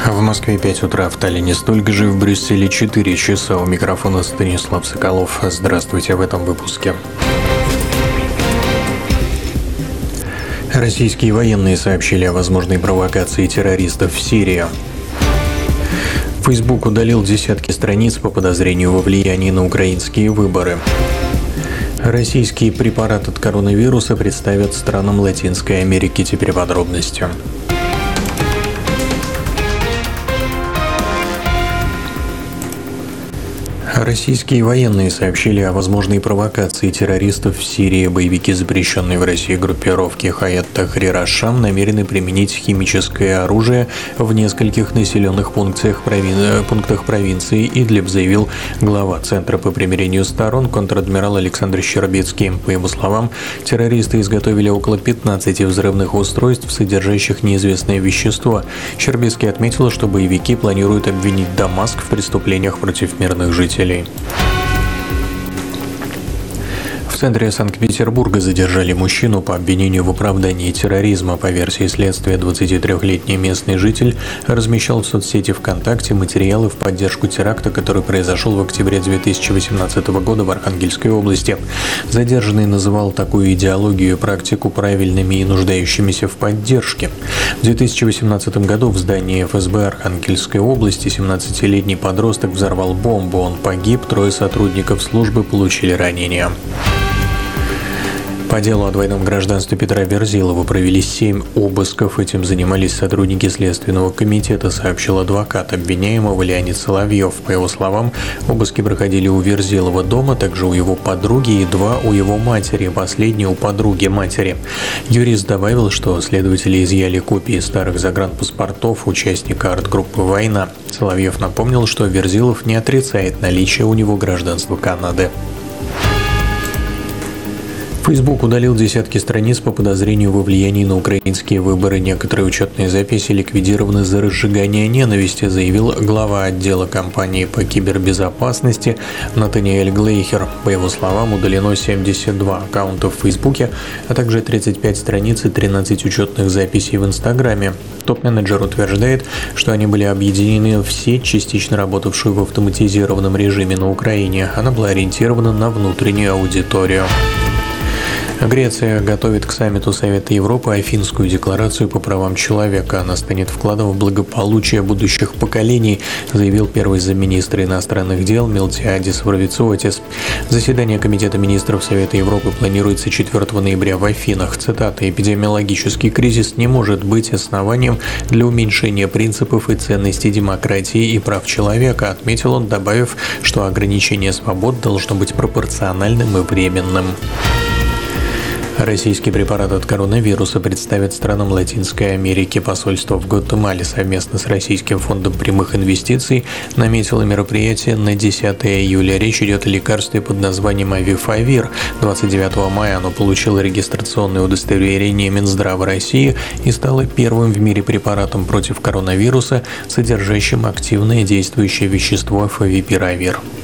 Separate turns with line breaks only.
В Москве 5 утра, в Таллине столько же, в Брюсселе 4 часа. У микрофона Станислав Соколов. Здравствуйте в этом выпуске. Российские военные сообщили о возможной провокации террористов в Сирии. Facebook удалил десятки страниц по подозрению во влиянии на украинские выборы. Российский препарат от коронавируса представят странам Латинской Америки. Теперь подробности. Российские военные сообщили о возможной провокации террористов в Сирии. Боевики запрещенной в России группировки Хаят Тахрир аш-Шам намерены применить химическое оружие в нескольких населенных пунктах провинции Идлиб, заявил глава Центра по примирению сторон контр-адмирал Александр Щербицкий. По его словам, террористы изготовили около 15 взрывных устройств, содержащих неизвестное вещество. Щербицкий отметил, что боевики планируют обвинить Дамаск в преступлениях против мирных жителей. В центре Санкт-Петербурга задержали мужчину по обвинению в оправдании терроризма. По версии следствия, 23-летний местный житель размещал в соцсети ВКонтакте материалы в поддержку теракта, который произошел в октябре 2018 года в Архангельской области. Задержанный называл такую идеологию и практику правильными и нуждающимися в поддержке. В 2018 году в здании ФСБ Архангельской области 17-летний подросток взорвал бомбу. Он погиб, 3 сотрудников службы получили ранения. По делу о двойном гражданстве Петра Верзилова провели 7 обысков. Этим занимались сотрудники Следственного комитета, сообщил адвокат обвиняемого Леонид Соловьев. По его словам, обыски проходили у Верзилова дома, также у его подруги и 2 у его матери, последний у подруги матери. Юрист добавил, что следователи изъяли копии старых загранпаспортов участника арт-группы «Война». Соловьев напомнил, что Верзилов не отрицает наличие у него гражданства Канады. Facebook удалил десятки страниц по подозрению во влиянии на украинские выборы. Некоторые учетные записи ликвидированы за разжигание ненависти, заявил глава отдела компании по кибербезопасности Натаниэль Глейхер. По его словам, удалено 72 аккаунта в Фейсбуке, а также 35 страниц и 13 учетных записей в Инстаграме. Топ-менеджер утверждает, что они были объединены в сеть, частично работавшую в автоматизированном режиме на Украине. Она была ориентирована на внутреннюю аудиторию. Греция готовит к саммиту Совета Европы Афинскую декларацию по правам человека. Она станет вкладом в благополучие будущих поколений, заявил первый замминистра иностранных дел Милтиадис Вравицотис. Заседание Комитета министров Совета Европы планируется 4 ноября в Афинах. Цитата: «Эпидемиологический кризис не может быть основанием для уменьшения принципов и ценностей демократии и прав человека», отметил он, добавив, что ограничение свобод должно быть пропорциональным и временным. Российский препарат от коронавируса представят странам Латинской Америки. Посольство в Гватемале совместно с Российским фондом прямых инвестиций наметило мероприятие на 10 июля. Речь идет о лекарстве под названием Авифавир. 29 мая оно получило регистрационное удостоверение Минздрава России и стало первым в мире препаратом против коронавируса, содержащим активное действующее вещество фавипиравир.